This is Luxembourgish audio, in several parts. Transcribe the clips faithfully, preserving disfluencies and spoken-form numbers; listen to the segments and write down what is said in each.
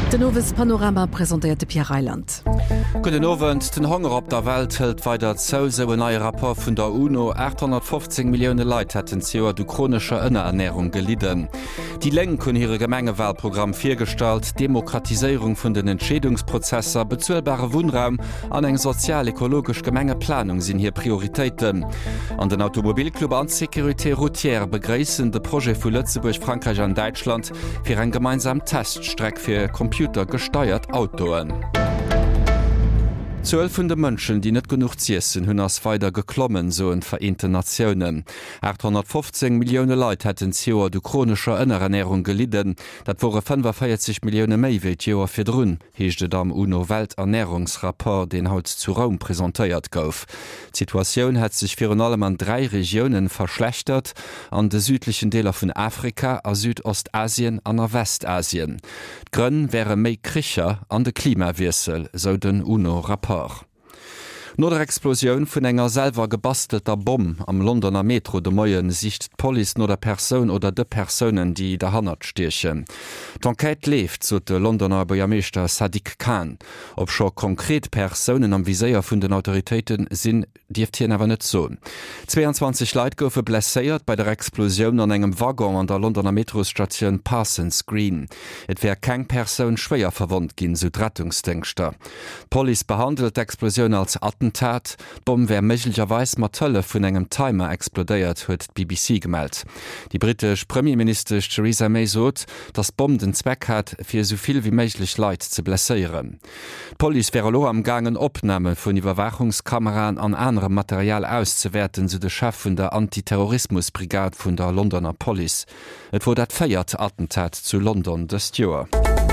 Den nowes Panorama präsentierte Pierre Reiland. Guten Abend, den Hunger op der Welt hält weiter zu, so ein neuer Rapport von der UNO. achthundertfünfzig Millionen Leute hätten C O durch chronische Unterernährung gelitten. Die Länge können ihre Gemengewahlprogramm viergestalt, Demokratisierung von den Entschädungsprozessen, bezahlbare Wohnraum an eine sozial-ökologisch Gemengeplanung sind hier Prioritäten. An den Automobilclub an Sécurité routière begrüßen das Projekt von Lützeburg, Frankreich und Deutschland für einen gemeinsamen Teststreck für computergesteuert Autoen. Zwölf vun de Mënschen, die net genug ziessen, hunn ass weiter geklommen, so en Vereinte Nationen. achthundertfünfzig Millionen Leute hätten C O du chronischer Ënnerernährung gelitten. Dat wurde fünfundvierzig Millionen méi wie Joer fir drun, heeschte am UNO-Welternährungsrapport, den haut zu Raum präsentéiert gouf. Die Situation hat sich für allem an drei Regionen verschlechtert, an de südlichen Deler vun Afrika, a Südostasien an der Westasien. Grönn wäre méi Kricher an de Klimawissel, so den UNO-Rapport. No der Explosion vun enger selber gebastelter Bomb am Londoner Metro de Moien sicht Poli no der Person oder de Personen, die der Hand stechen. D'Enquête lebt, so de Londoner Bürgermeister Sadiq Khan. Ob schon konkret Personen am Viséier vun den Autoritäten sinn, dieft hier aber net so. zweiundzwanzig Leute goufe blessiert bei der Explosion an engem Waggon an der Londoner Metrostation Parsons Green. Et wär keng Person schwer verwundt gin, so Rettungsdenkster. Poli behandelt d'Explosion als Attentat. Bomb wär möglicherweise mat Tëlle vun engem Timer explodeiert, huet B B C gemeldt. Die britisch Premierminister Theresa May sot, dass Bomb den Zweck hat, fir soviel wie möglich Leid zu blessieren. Police wäre lo am gangen Opnahme vun Überwachungskameran an anderem Material auszuwerten, so de Chef vun der Antiterrorismusbrigade vun der Londoner Police. Et wurde dat feiert Attentat zu London des Joer.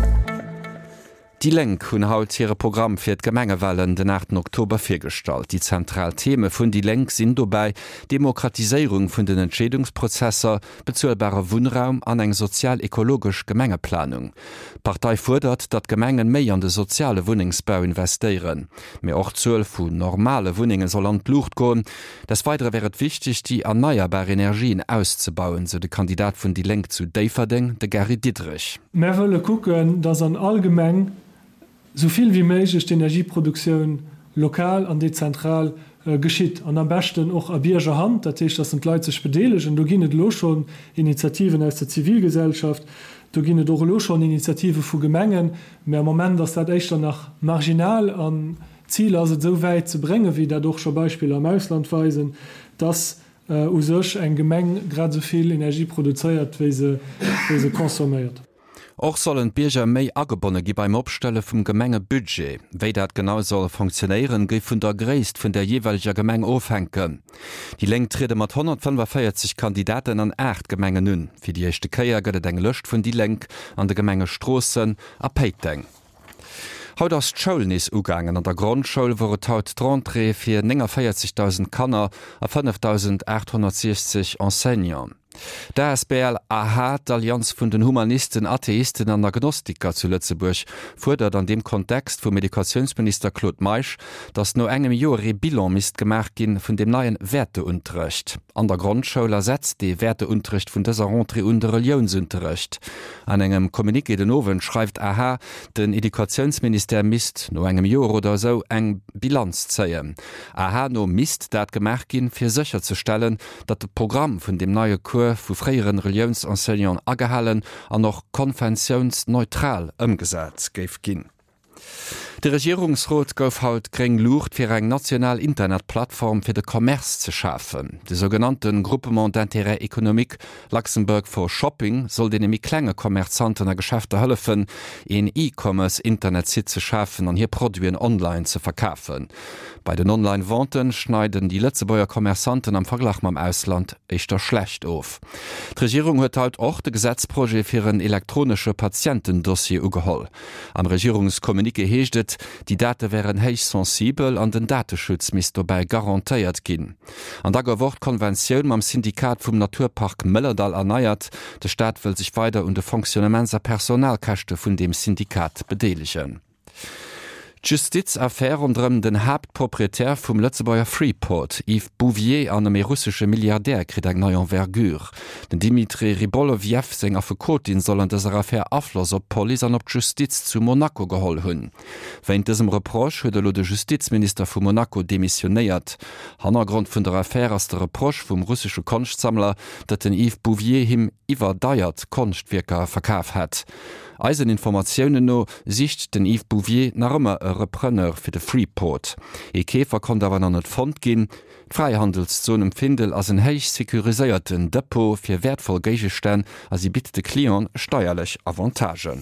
Die Lenk hunn haut ihre Programm fir d Gemengewellen den achten Oktober firstalt. Die Zentraltheme vun die Lenk sind dobei Demokratisierung vun den Entschädungsprozesser, bezahlbarer Wohnraum an eng sozial-ökologisch Gemengeplanung. Partei fordert, dat Gemengen méi an de soziale Wohnungsbau investieren. Mehr auch zwölf vun normale Wohnungen soll an Lucht goen. Das Weitere wäret wichtig, die erneuerbare Energien auszubauen, so de Kandidat vun die Lenk zu Deiferding, de Gary Dietrich. Wir wollen gucken, dass an allgemein soviel wie möglich die Energieproduktion lokal und dezentral äh, geschieht. Und am besten auch a bierger Hand, das heißt, das sind Leute sich bedelig. Und da gibt es schon Initiativen aus der Zivilgesellschaft, da gibt es schon Initiativen von Gemengen. Aber im Moment ist das echt noch marginal an Ziel, also so weit zu bringen, wie dadurch schon Beispiele am Ausland weisen, dass äh, aus sich ein Gemeng gerade so viel Energie produziert, wie sie, wie sie konsumiert. Auch sollen Bierger méi agebonne gi beim Opstelle vum Gemenge Budget. Wéi dat genau soll funktionieren, gi vun der Gréist vun der jeweiliger Gemeng ofhenken. Die Leng trede mat hundertfünfundvierzig Kandidaten an acht Gemengen nun. Fi die echte Käier gëtt eng löscht vun die Lenk an de Gemenge Strossen a Peiteng. Haut ass d'Schulnis ugangen an der Grundschule wurdet haut d'Rentrée fir vierzigtausend Kanner a fünftausendachthundertsechzig Enseignants. Der S B L A H, d'Allianz vun den Humanisten, Atheisten an Agnostiker zu Lützeburg, fordert an dem Kontext vu Medikationsminister Claude Meisch, dass no engem Jore Bilan mist gemacht gin vun dem neuen Werteunterricht. An der Grundschule ersetzt de Werteunterricht vun dieser Rentrée und Religionsunterricht. An engem Kommuniqué den Owen schreibt A H, den Edukationsminister misst no engem Jor oder so eng Bilanz zeien. A H no misst dat gemacht gin fir sicherzustellen, dat de Programm vun dem neue Kurs vu freieren Religionsenseignants agehalen an noch konventionsneutral ëmgesat geif ginn. Der Regierungsrat gouf haut kreng Lucht fir eng national Internetplattform fir de Kommerz zu schaffen. De sogenannten Groupement d'intérêt économique Luxemburg for Shopping soll den emi klenge Kommerzanten a Geschäfte hëllefen, en E-Commerce Internetsite zu schaffen an hier Produien online zu verkaufen. Bei den Online-Wanten schneiden die Lützebauer Kommerzanten am Vergleich mam Ausland echtter schlecht auf. Die Regierung huet halt auch de Gesetzprojekt fir een elektronische Patientendossier ugeholl. Am Regierungskommuniqué heeschtet, die Daten wären heich sensibel an den Datenschutz mis dabei garantiiert ginn. An der Wortkonvention mam Syndikat vum Naturpark Möllerdal erneuert, de Staat will sich weiter um de Funktionamenser Personalkachte vun dem Syndikat bedeligen. Justizaffaire unterm den Hauptproprietär vum Lützebauer Freeport, Yves Bouvier an dem russische Milliardär krit eng neu Envergure. Den Dimitri Ribolowjew seng Afekotin soll an dieser Affaire Afloss op Poli an op Justiz zu Monaco geholl hunn. Während diesem Reproch huet lo de Justizminister vu Monaco demissionéiert. Hannergrund vun der Affaire as der Reproch vum russische Konstsammler, dat den Yves Bouvier him iwwer deiert Konstwirker verkaaf hat. Eiseninformationioune no sicht den Yves Bouvier nachëmmer e Repreneur fir de Freeport. E Käfer kon dawer an net Fond ginn, Freihandelszonem Findel ass en héich sekuriséierten Depot fir wertvoll Geigestein as sie bitte de Klion steuerlech Avantagen.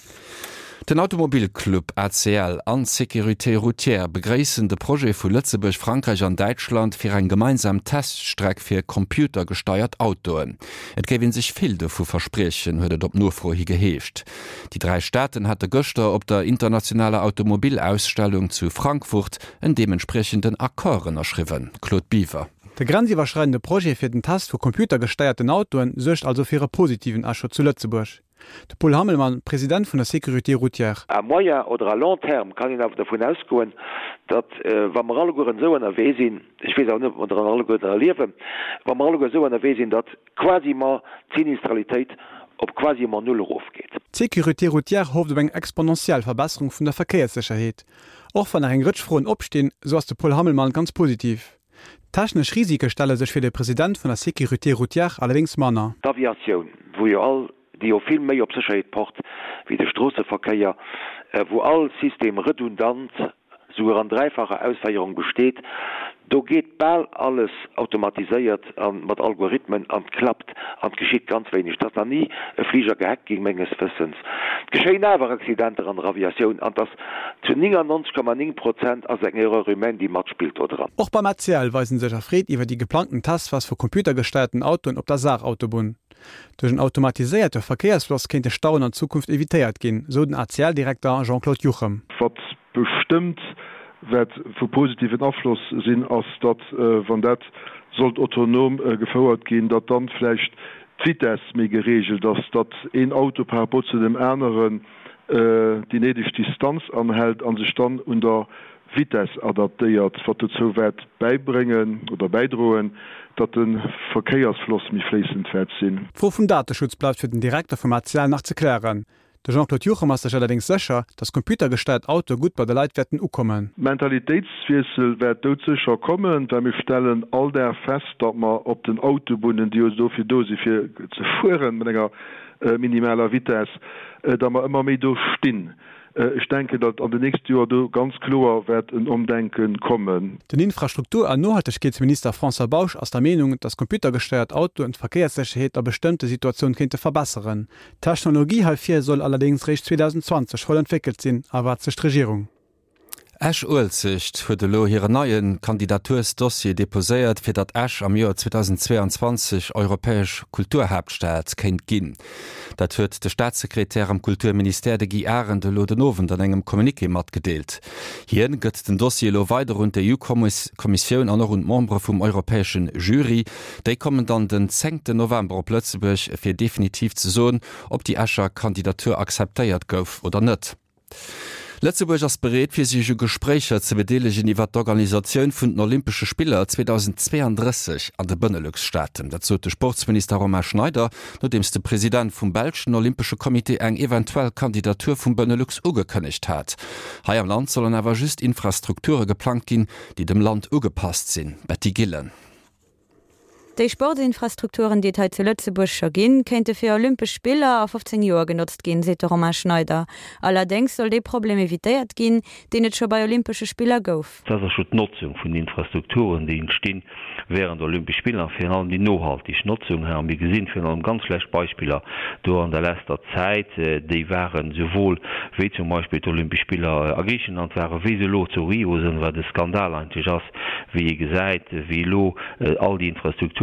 Den Automobilclub A C L an Sécurité routière begréissen de Projekt vu Lützeburg, Frankreich an Deutschland fir en gemeinsam Teststreck fir computergesteuert Autoen. Et gewinn sich Filde vu Versprechen huet op nur vorhi geheescht. Die drei Staaten hatte Göster op der internationale Automobilausstellung zu Frankfurt en dementsprechenden Akkoren erschriven. Claude Biewer. Der grenziwerschreitende Projekt fir den Test vu computergesteierten Autoen secht also fir positiven Ascho zu Lützeburg. De Paul Hammelmann, Präsident von der Sécurité routière. A moyen oder a long term kann ich davon ausgehen, dass äh, wenn wir alle gut so unterwegs sind, ich weiß auch nicht, ob wir alle gut erleben, wenn wir alle gut so unterwegs sind, dass quasi mal Sinistralität ob quasi mal null aufgeht. Sécurité routière hofft eng exponentiell Verbesserung von der Verkehrssicherheit. Auch von einer rutschfrohen Obstehen, so ist der Paul Hammelmann ganz positiv. Technisch Risiken stelle sich für den Präsident von der Sécurité routière allerdings Manner. Aviation, wo ihr all die auch viel mehr op Sicherheit pocht wie der Straßenverkehr, äh, wo all System redundant sogar an dreifacher Ausfeierung besteht. Da geht bald alles automatisiert an mit Algorithmen an klappt an geschieht ganz wenig. Das noch nie ein Flieger gehackt gegen Menges Wissens. Geschehen aber Accidente an der Aviation an das zu neunundneunzig Komma neun Prozent als ein Rümen, die Mat spielt oder. Auch beim A C L weisen sich erfreut über die geplanten Taskforce für computergesteuerten Autos op der Saarautobahn. Durch ein automatisierte Verkehrsfluss könnte Stauen in Zukunft evitiert gehen, so den A C L-Direktor Jean-Claude Juchem. Was bestimmt wird für positiven Abschluss sind, als dat äh, van dat sollt autonom äh, gefordert gehen, dat dann vielleicht Vites mir geregelt, dass dat ein Auto per Bot zu dem anderen äh, die nötige Distanz anhält, an sich dann unter Vites adaptiert, was dazu wird beibringen oder beidrohen, dat den Verkehrsfluss mich fließend wird sind. Vor vom Datenschutz bleibt für den Direktor vom A C L nachzuklären. Der Jean-Claude Juchem ist allerdings sicher, dass computergesteuerte Auto gut bei der Leitwerten ukommen. Mentalitätswechsel wird dort sicher kommen, da wir stellen all der fest, dass man auf den Autobahnen, die so viel Dose für zu fahren mit einer äh, minimaler Vitesse, äh, da wir immer mehr durchstehen. Ich denke, dass an den nächsten Jahren ganz klar wird ein Umdenken kommen. Den Infrastruktur- und Nachhaltigkeitsminister François Bausch aus der Meinung, dass computergesteuerte Auto und Verkehrssicherheit eine bestimmte Situation könnte verbessern. Technologie hierfür soll allerdings recht zwanzig zwanzig voll entwickelt sein, aber zur Regierung. Ash Ulsicht huet de lo hire neien Kandidatursdossier deposéiert fir dat Ash am Joer zweitausendzweiundzwanzig europäesch Kulturhauptstaat kennt ginn. Dat huet de Staatssekretär am Kulturminister de Giaren de Lodenowen an engem Kommuniké mat gedeelt. Hien gëtt den Dossier lo weiter rund der E U-Kommissionioun an rund Membre vum europäesschen Jury, déi kommen dann den zehnten November op Lützeburg fir definitiv ze soen, ob die Ascher Kandidatur akzeptéiert gouf oder net. Lützeburg ass bereet fir sich Gesprächer ze bedeelegen iwwer d'Organisaioun vun den Olympsche Spieler zweitausendzweiunddreißig an de Benelux-Staaten. Dat zot de Sportsminister Romain Schneider, no dems de Präsident vum Belschen Olympsche Komitee eng eventuell Kandidatur vum Benelux ugekënnecht hat. Hai am Land sollen awer just Infrastrukture geplant gin, die dem Land ugepasst sinn. Betty Gillen. Die Sportinfrastrukturen, die zu Lützeburg schon gehen, könnte für Olympische Spiele auf fünfzehn Jahre genutzt gehen, sagt Romain Schneider. Allerdings soll die Probleme evitiert gehen, die nicht schon bei Olympischen Spielen gauf. Das ist schon die Nutzung von Infrastrukturen, die entstehen während der Olympischen Spiele, vor allem die nachhaltige Nutzung. Haben wir gesehen, vor allem ganz schlechte Beispiele durch in der letzten Zeit, die waren sowohl wie zum Beispiel die Olympischen Spiele in Griechenland waren, wie sie lo zu Rio sind, war der Skandal eigentlich ist, wie gesagt, wie lo all die Infrastrukturen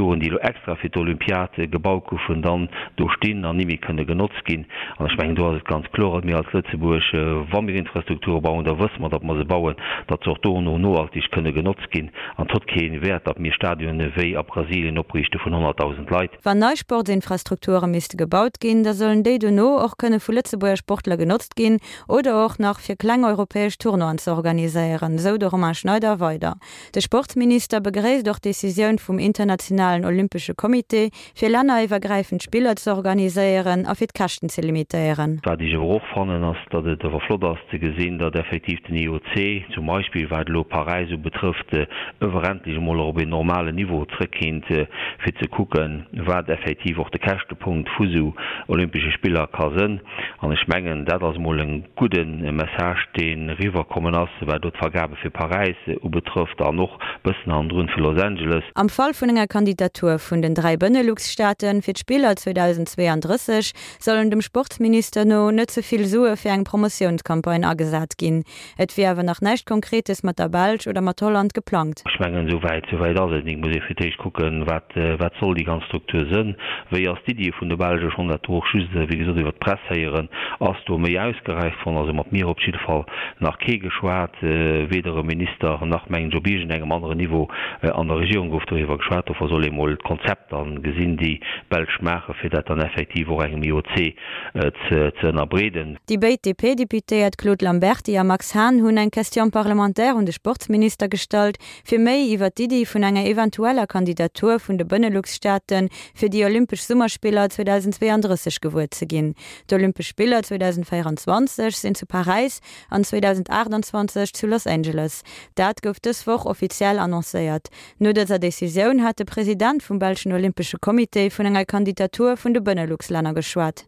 Infrastrukturen, die du extra für die Olympiade gebaut haben, dann durchstehen, an nie können genutzt gehen. Und ich meine, du hast es ganz klar, mir als Lützeburg, äh, wenn wir Infrastruktur bauen, da wissen wir, dass wir sie bauen, dass auch da noch nachhaltig können genutzt gehen. Und hat keinen Wert, dass wir Stadien wie ab Brasilien abrichten von hunderttausend Leuten. Wenn neue Sportinfrastrukturen müsste gebaut gehen, da sollen die du noch auch können für Lützeburger Sportler genutzt gehen oder auch nach für kleine europäische Tourneen zu organisieren, so der Roman Schneider weiter. Der Sportminister begrüßt doch die Decision vom Internationalen Olympischen Komitee, für länderübergreifend Spiele zu organisieren, auf die Kosten zu limitieren. Was ich auch fand, ist, dass es der Flot ist zu sehen, dass effektiv den I O C, zum Beispiel, was die Paris so betrifft, äh, überendlich mal auf ein normales Niveau zurückkommt, äh, für zu gucken, was effektiv auch der Kostenpunkt für so Olympische Spieler kann sein. Und ich meine, das ist mal ein guter Message, den rüberkommen ist, weil dort Vergabe für Paris äh, betrifft, auch noch ein bisschen anderen für Los Angeles. Am Fall von einer Kandidatur von den drei Benelux-Staaten für die Spieler zweitausendzweiunddreißig sollen dem Sportminister noch nicht so viel Suche für eine Promotionskampagne angesagt gehen. Es wäre aber noch nichts Konkretes mit der Belg oder mit Holland geplant. Ich meine, so weit, so weit ist es nicht. Ich muss für dich gucken, was, äh, was soll die ganze Struktur sein. Weil erst die Idee von der Belgien schon da durchschüsse, wie gesagt, über die Presse hören, als du mir ausgereicht von, also mit mir auf jeden Fall nach Kee geschwart, äh, weder ein Minister nach meinem Job in einem anderen Niveau äh, an der Regierung auf darüber geschwart, oder soll ich mal das Konzept dann gesehen, die Belgien machen, für das dann effektiv auch im I O C äh, zu, zu erbreden. Die B D P-Deputé hat Claude Lamberti und Max Hahn haben eine Question parlamentär und den Sportminister gestellt, für mehr über die Idee von einer eventuellen Kandidatur von den Benelux-Staaten für die Olympischen Sommerspiele zweitausendzweiunddreißig gewählt zu gehen. Die Olympischen Spiele zweitausendvierundzwanzig sind zu Paris und zweitausendachtundzwanzig zu Los Angeles. Das wird diese Woche offiziell annonciert. Nur dieser Decision hat der Präsident vom Belgischen Olympischen Komitee von einer Kandidatur von den Benelux-Ländern geschwärzt.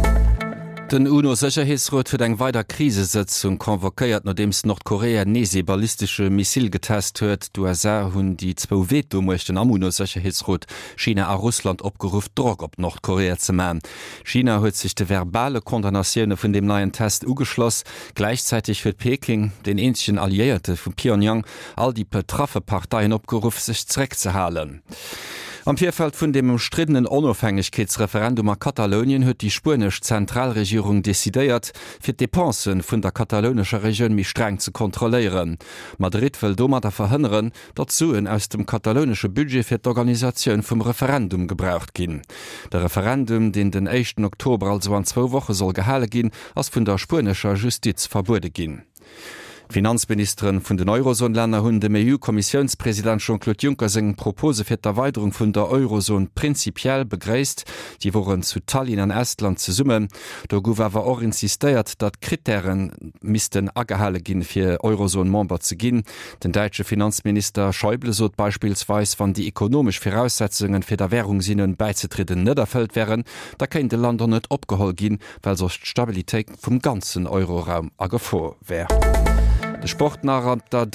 Den UNO-Sicherheitsrat für eng weiter Krisesitzung konvokiert, nachdem es Nordkorea nese ballistische Missil getest huet, du er hun die zwo Vetomochten am UNO-Sicherheitsrat China a Russland opgerufen, Druck op Nordkorea zu machen. China huet sich de verbale Kondamnationune von dem neuen Test ugeschloss. Gleichzeitig wird Peking den ähnlichen Alliierte von Pyongyang all die betroffene Parteien opgerufen, sich zurückzuhalten. Am Vierfeld vun dem umstrittenen Unabhängigkeitsreferendum a Katalonien huet die spanisch Zentralregierung desideiert, fir Depensen vun der katalonischer Region mi streng zu kontrollieren. Madrid will dommer da verhindern, dat Suen aus dem katalonische Budget fir d'Organisation vum Referendum gebraucht gin. Der Referendum, den den ersten Oktober also an zwei Wochen soll gehale gin, as vun der spanischer Justiz verbude gin. Finanzministerin vun den Eurozonländer hunn dem E U-Kommissionspräsident Jean-Claude Juncker segen Propose fir d'Erweiterung vun der Eurozone prinzipiell begréist, die woren zu Tallinn an Estland ze summen. Der Gouvernement auch insistiert, dat Kriterien missten agehale ginn fir Eurozone-Member ze ginn. Den deutsche Finanzminister Schäuble sot beispielsweise, wann die ökonomisch Voraussetzungen fir der Währungsinnen beizutreten niederfällt wären, da kenint de Land net opgeholt ginn, weil soch Stabilität vum ganzen Euroraum agefo wär. De Sportnach an der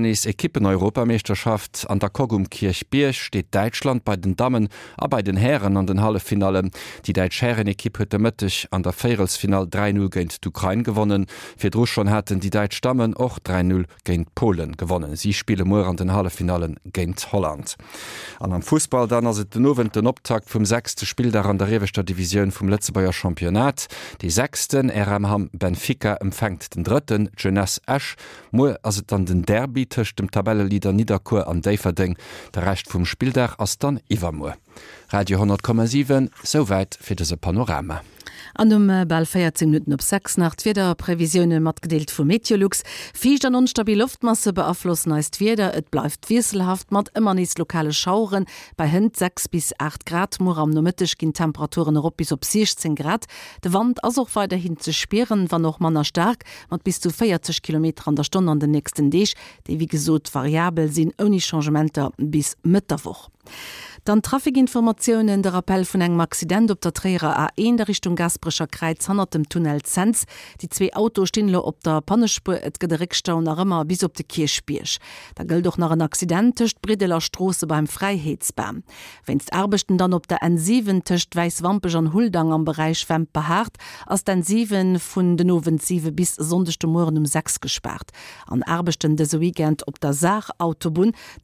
Dëchtennis-Ekippen-Europameisterschaft an der Kogumkirch-Birch steht Deutschland bei den Damen a bei den Herren an den Hallefinale. Die Deitsch Herren-Ekippe huet mëttech an der Féelsfinal drei null géint d'Ukraine gewonnen. Fir Druch schon hätten die Deitsch Damen och drei null géint Polen gewonnen. Sie spiele moer an den Hallefinalen géint Holland. An am Fußball dann ass et den nowen den Optakt vum sechste Spieldag an der Rewechter Division vum Letzebauer Championat. Die sechsten R M Ham Benfica empfängt den dritten Jeunesse Esch. Mo as et an den Derby tëcht dem Tabellelieder Niederkur an Déiferding, der Recht vum Spieldach ass dann Iwermoer. Radio hundert Komma sieben, soweit fir dese Panorama. An um ball vierzehn Minuten op sechs nacht wieder Prävisionen mat gedeelt vu Meteorlux. Ficht an unstabil Luftmasse beaflossen neist wieder, et bleibt wieselhaft mat immer nies lokale Schauren bei Hünd sechs bis acht Grad, mor am nomitisch gin Temperaturen op bis op sechzehn Grad. De Wand as auch weiterhin zu speren, wann noch manner stark, mat bis zu vierzig Kilometer an der Stunde an den nächsten Deeg, die wie gesot variabel sinn oni Changementer bis Mittwoch. Dann Trafikinformationen der Appell vun engem Accident op der Träger A eins der Richtung Gasbrecher Kreiz hanner dem Tunnel Zenz. Die zwei Autos stehen op der Pannespur et Gederikstau nach immer bis op de Kirchbiersch. Da gilt doch nach ein Accident tischcht Bredeler Straße beim Freiheitsbahn. Wennst Arbechten dann op der N sieben tischcht Weißwampech an Huldang am Bereich Wemp behaart, als den sieben vun den Offensive bis sonndagchte Morgen um sechs gesperrt. An Arbechten des Weekend op der Saar Autobahn